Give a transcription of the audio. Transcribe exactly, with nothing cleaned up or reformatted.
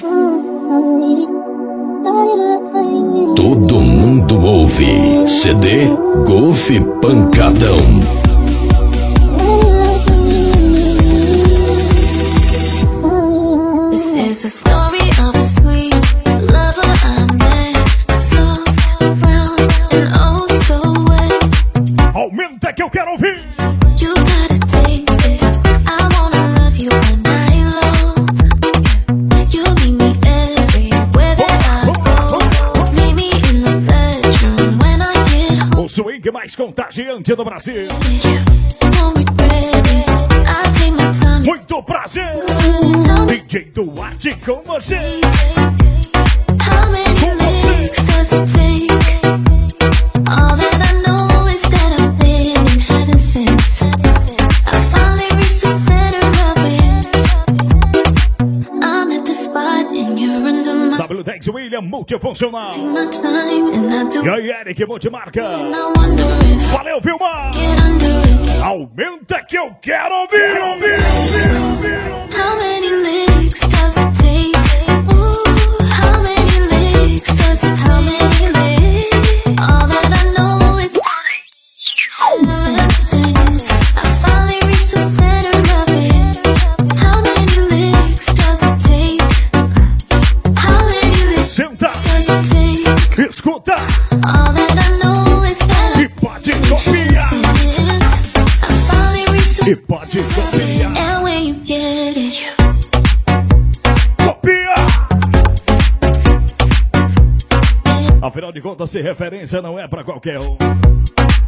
Todo mundo ouve. C D Golf Pancadão. This is a story of a sweet lover I met, soft, brown, and oh so wet. Aumenta que eu quero ouvir. You gotta taste it. I wanna love you all night long. You meet me everywhere that I go. Meet me in the bedroom when I get home. O swing mais contagiante do Brasil. Don't regret it. I take my time. Muito prazer. D J Duarte com você. How many licks does it take? All that I know is that I've been in heaven since I finally reached the center of it. I'm at the spot and you're under my W dez William multifuncional. Take my time and I do. E aí, Eric Multimarca. And I wonder if Valeu, Vilmar. get under it. Aumenta que eu quero ouvir, ouvir, ouvir, ouvir. How many licks does it take? Ooh, how many licks does it take? How many licks? All that I know is I finally reached the center of it. How many licks does it take? How many licks Senta, does it take? escuta All that I know is that e pode copiar. I finally reached E the pode copiar. and when you get it, Copia! Afinal de contas, se referência não é pra qualquer um.